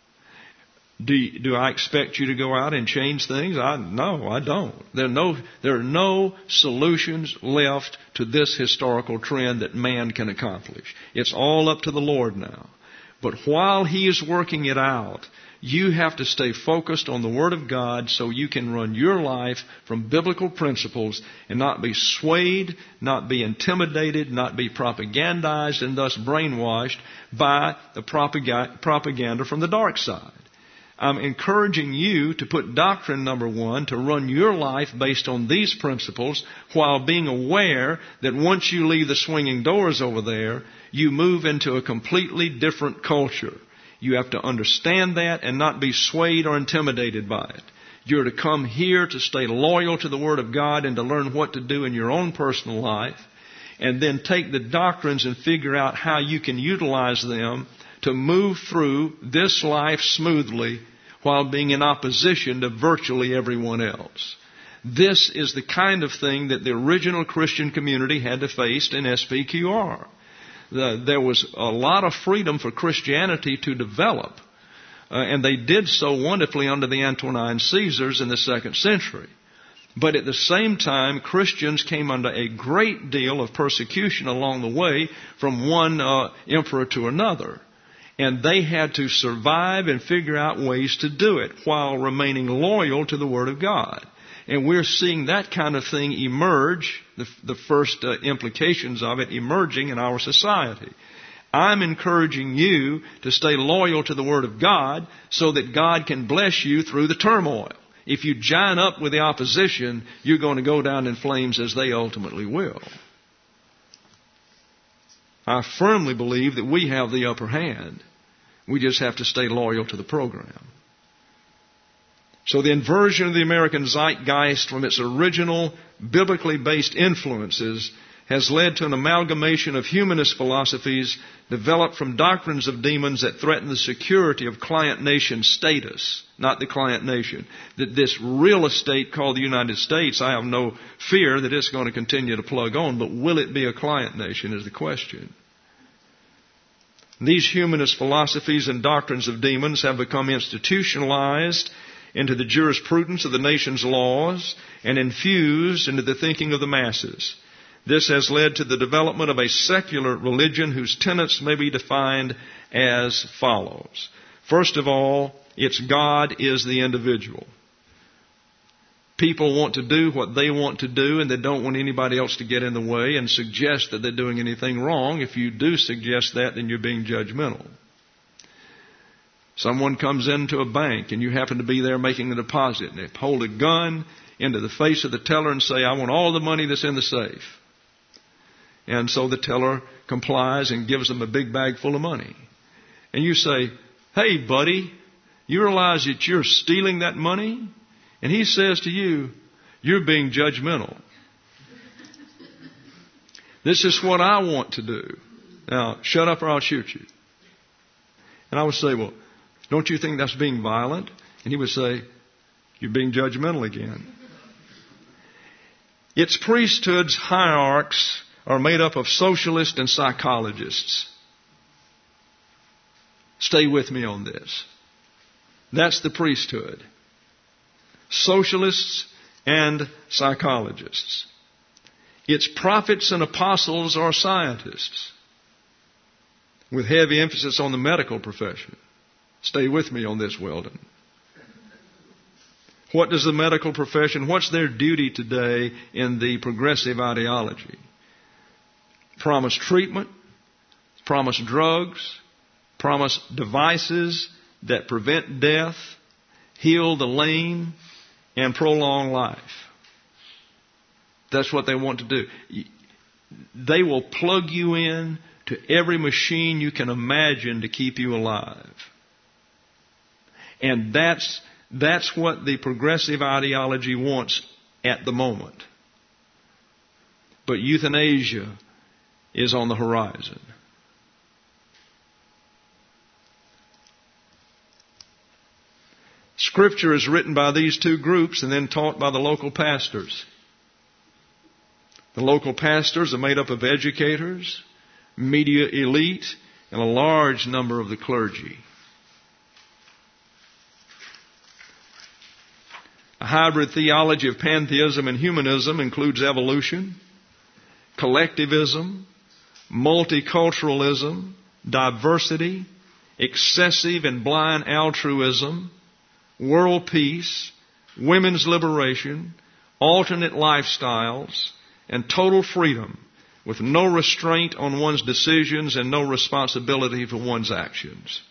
Do I expect you to go out and change things? No, I don't. There are no solutions left to this historical trend that man can accomplish. It's all up to the Lord now. But while He is working it out, you have to stay focused on the Word of God so you can run your life from biblical principles and not be swayed, not be intimidated, not be propagandized and thus brainwashed by the propaganda from the dark side. I'm encouraging you to put doctrine number one, to run your life based on these principles, while being aware that once you leave the swinging doors over there, you move into a completely different culture. You have to understand that and not be swayed or intimidated by it. You're to come here to stay loyal to the Word of God and to learn what to do in your own personal life, and then take the doctrines and figure out how you can utilize them to move through this life smoothly while being in opposition to virtually everyone else. This is the kind of thing that the original Christian community had to face in SPQR. There was a lot of freedom for Christianity to develop, and they did so wonderfully under the Antonine Caesars in the 2nd century. But at the same time, Christians came under a great deal of persecution along the way from one emperor to another. And they had to survive and figure out ways to do it while remaining loyal to the Word of God. And we're seeing that kind of thing emerge, the first implications of it emerging in our society. I'm encouraging you to stay loyal to the Word of God so that God can bless you through the turmoil. If you join up with the opposition, you're going to go down in flames, as they ultimately will. I firmly believe that we have the upper hand. We just have to stay loyal to the program. So the inversion of the American zeitgeist from its original biblically based influences has led to an amalgamation of humanist philosophies developed from doctrines of demons that threaten the security of client nation status, not the client nation. That this real estate called the United States, I have no fear that it's going to continue to plug on, but will it be a client nation is the question. These humanist philosophies and doctrines of demons have become institutionalized into the jurisprudence of the nation's laws and infused into the thinking of the masses. This has led to the development of a secular religion whose tenets may be defined as follows. First of all, it's God is the individual. People want to do what they want to do, and they don't want anybody else to get in the way and suggest that they're doing anything wrong. If you do suggest that, then you're being judgmental. Someone comes into a bank, and you happen to be there making a deposit, and they hold a gun into the face of the teller and say, I want all the money that's in the safe. And so the teller complies and gives them a big bag full of money. And you say, hey, buddy, you realize that you're stealing that money? And he says to you, you're being judgmental. This is what I want to do. Now, shut up or I'll shoot you. And I would say, well, don't you think that's being violent? And he would say, you're being judgmental again. Its priesthood's hierarchs are made up of socialists and psychologists. Stay with me on this. That's the priesthood. Socialists and psychologists. Its prophets and apostles are scientists, with heavy emphasis on the medical profession. Stay with me on this, Weldon. What does the medical profession, what's their duty today in the progressive ideology? Promise treatment, promise drugs, promise devices that prevent death, heal the lame, and prolong life. That's what they want to do. They will plug you in to every machine you can imagine to keep you alive. And that's what the progressive ideology wants at the moment. But euthanasia is on the horizon. Scripture is written by these two groups and then taught by the local pastors. The local pastors are made up of educators, media elite, and a large number of the clergy. A hybrid theology of pantheism and humanism includes evolution, collectivism, multiculturalism, diversity, excessive and blind altruism, world peace, women's liberation, alternate lifestyles, and total freedom with no restraint on one's decisions and no responsibility for one's actions.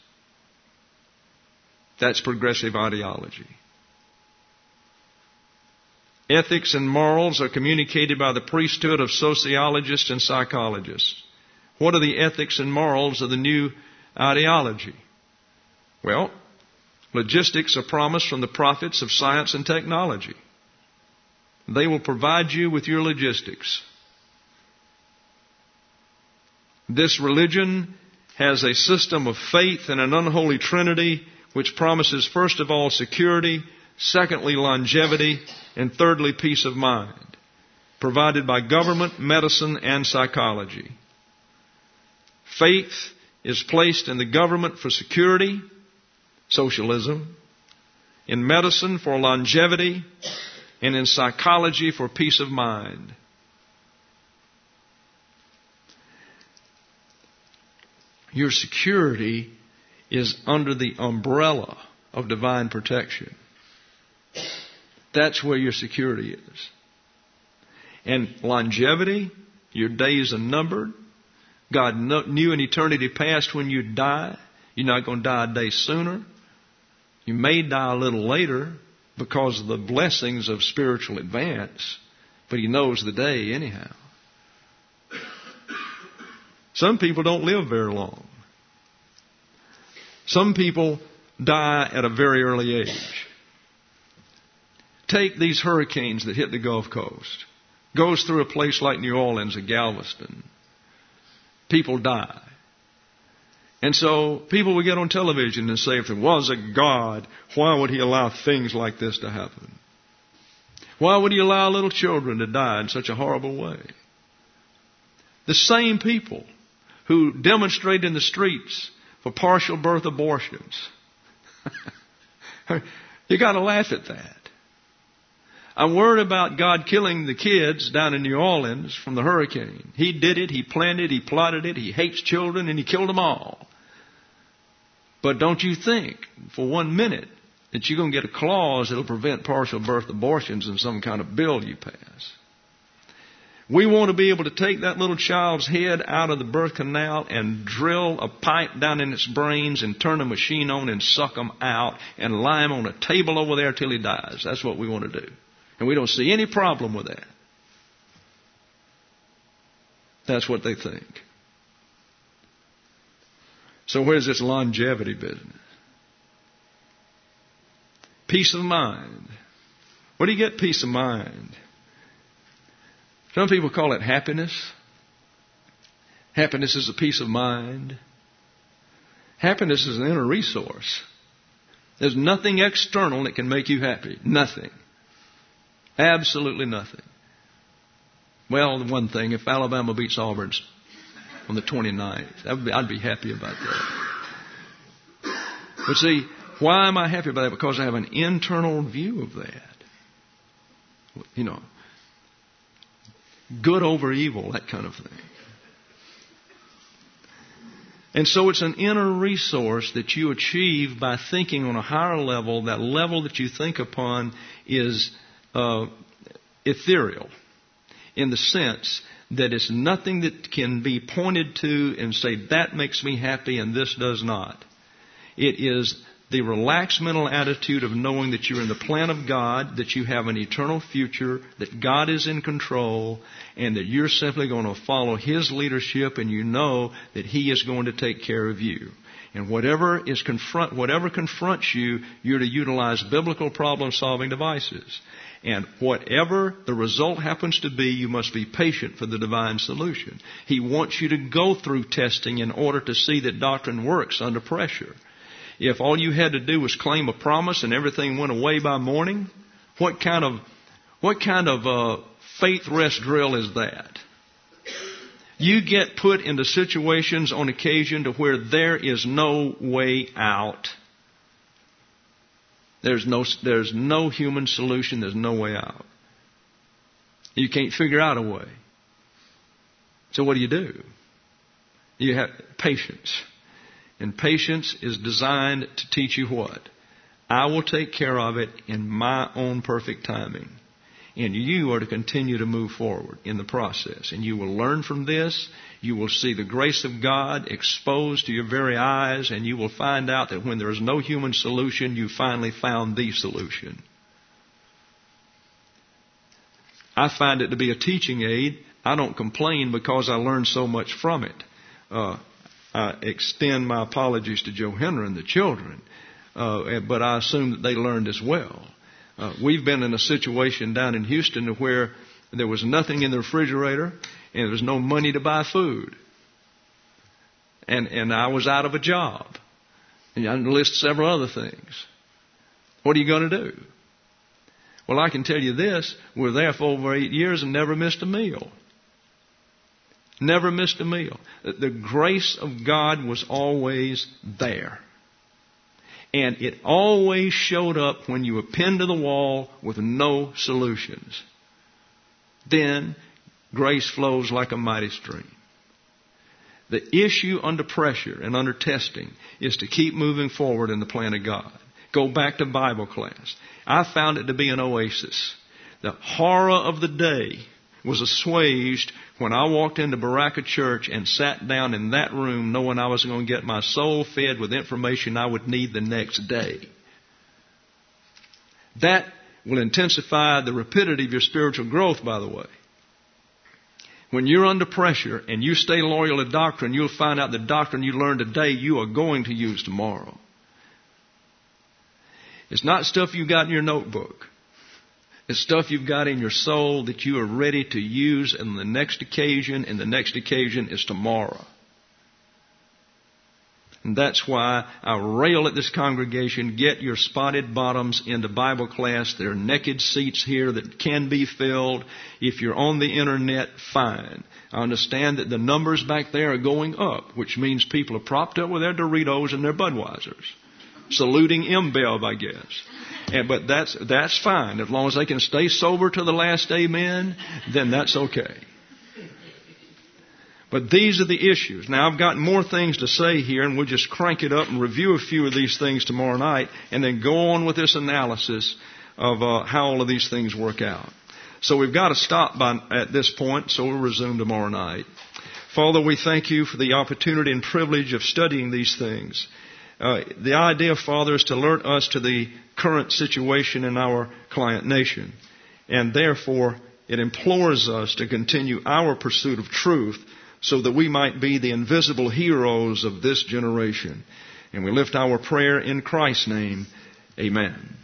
That's progressive ideology. Ethics and morals are communicated by the priesthood of sociologists and psychologists. What are the ethics and morals of the new ideology? Well, logistics are promised from the prophets of science and technology. They will provide you with your logistics. This religion has a system of faith and an unholy trinity which promises, first of all, security, secondly, longevity, and thirdly, peace of mind, provided by government, medicine, and psychology. Faith is placed in the government for security, socialism, in medicine for longevity, and in psychology for peace of mind. Your security is under the umbrella of divine protection. That's where your security is. And longevity, your days are numbered. God knew in eternity past when you'd die. You're not going to die a day sooner. You may die a little later because of the blessings of spiritual advance, but He knows the day anyhow. Some people don't live very long. Some people die at a very early age. Take these hurricanes that hit the Gulf Coast. Goes through a place like New Orleans or Galveston. People die. And so people will get on television and say, if there was a God, why would He allow things like this to happen? Why would He allow little children to die in such a horrible way? The same people who demonstrate in the streets for partial birth abortions. You got to laugh at that. I'm worried about God killing the kids down in New Orleans from the hurricane. He did it, He planned it, He plotted it, He hates children, and He killed them all. But don't you think for 1 minute that you're going to get a clause that will prevent partial birth abortions in some kind of bill you pass. We want to be able to take that little child's head out of the birth canal and drill a pipe down in its brains and turn a machine on and suck them out and lie him on a table over there till he dies. That's what we want to do. And we don't see any problem with that. That's what they think. So where's this longevity business? Peace of mind. Where do you get peace of mind? Some people call it happiness. Happiness is a peace of mind. Happiness is an inner resource. There's nothing external that can make you happy. Nothing. Absolutely nothing. Well, the one thing, if Alabama beats Auburn on the 29th, I'd be happy about that. But see, why am I happy about that? Because I have an internal view of that. You know, good over evil, that kind of thing. And so it's an inner resource that you achieve by thinking on a higher level. That level that you think upon is ethereal, in the sense that it's nothing that can be pointed to and say, that makes me happy and this does not. It is the relaxed mental attitude of knowing that you're in the plan of God, that you have an eternal future, that God is in control, and that you're simply going to follow His leadership, and you know that He is going to take care of you. And whatever confronts you, you're to utilize biblical problem-solving devices. And whatever the result happens to be, you must be patient for the divine solution. He wants you to go through testing in order to see that doctrine works under pressure. If all you had to do was claim a promise and everything went away by morning, what kind of faith rest drill is that? You get put into situations on occasion to where there is no way out. There's no human solution. There's no way out. You can't figure out a way. So what do? You have patience. And patience is designed to teach you what? I will take care of it in my own perfect timing. And you are to continue to move forward in the process. And you will learn from this. You will see the grace of God exposed to your very eyes. And you will find out that when there is no human solution, you finally found the solution. I find it to be a teaching aid. I don't complain because I learned so much from it. I extend my apologies to Joe Henry and the children. But I assume that they learned as well. We've been in a situation down in Houston where there was nothing in the refrigerator and there was no money to buy food. And I was out of a job. And I list several other things. What are you going to do? Well, I can tell you this. We're there for over 8 years and never missed a meal. Never missed a meal. The grace of God was always there. And it always showed up when you were pinned to the wall with no solutions. Then grace flows like a mighty stream. The issue under pressure and under testing is to keep moving forward in the plan of God. Go back to Bible class. I found it to be an oasis. The horror of the day was assuaged when I walked into Baraka Church and sat down in that room knowing I was going to get my soul fed with information I would need the next day. That will intensify the rapidity of your spiritual growth, by the way. When you're under pressure and you stay loyal to doctrine, you'll find out the doctrine you learned today you are going to use tomorrow. It's not stuff you got in your notebook. It's stuff you've got in your soul that you are ready to use in the next occasion, and the next occasion is tomorrow. And that's why I rail at this congregation, get your spotted bottoms into Bible class. There are naked seats here that can be filled. If you're on the internet, fine. I understand that the numbers back there are going up, which means people are propped up with their Doritos and their Budweisers. Saluting InBev, I guess. But that's fine. As long as they can stay sober to the last amen, then that's okay. But these are the issues. Now, I've got more things to say here, and we'll just crank it up and review a few of these things tomorrow night, and then go on with this analysis of how all of these things work out. So we've got to stop at this point, so we'll resume tomorrow night. Father, we thank you for the opportunity and privilege of studying these things. The idea, Father, is to alert us to the current situation in our client nation. And therefore, it implores us to continue our pursuit of truth so that we might be the invisible heroes of this generation. And we lift our prayer in Christ's name. Amen.